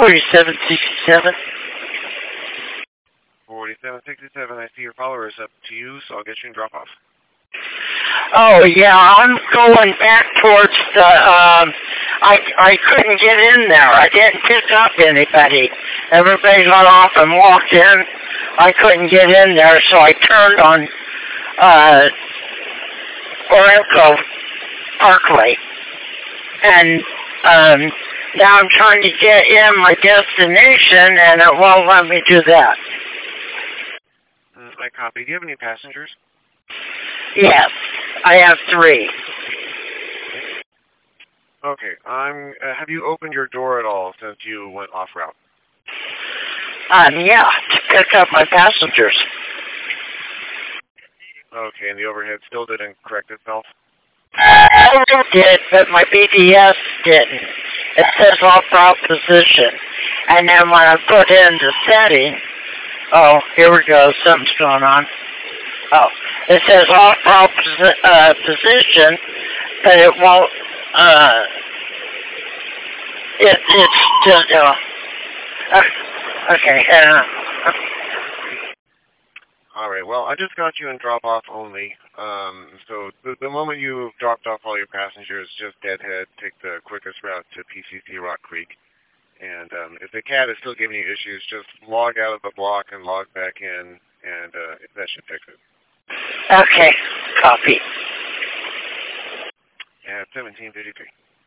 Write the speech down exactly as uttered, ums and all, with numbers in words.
forty-seven sixty-seven. forty-seven sixty-seven, I see your follower is up to you, so I'll get you in drop off. Oh, yeah, I'm going back towards the, um, I, I couldn't get in there. I didn't pick up anybody. Everybody got off and walked in. I couldn't get in there, so I turned on, uh, Orenco Parkway. And, um, now I'm trying to get in my destination, and it won't let me do that. Mm, I copy. Do you have any passengers? Yes, I have three. Okay. I'm. Uh, have you opened your door at all since you went off route? Um, yeah, to pick up my passengers. Okay, and the overhead still didn't correct itself? It did, but my B D S didn't. It says off route position. And then when I put in the setting, oh, here we go, something's going on. Oh, it says off route posi uh, position, but it won't, uh, it, it's just, uh, okay, uh, all right, well, I just got you in drop-off only. Um, so the, the moment you dropped off all your passengers, just deadhead, take the quickest route to P C C Rock Creek. And um, if the cat is still giving you issues, just log out of the block and log back in, and uh, that should fix it. okay, copy. At seventeen fifty-three.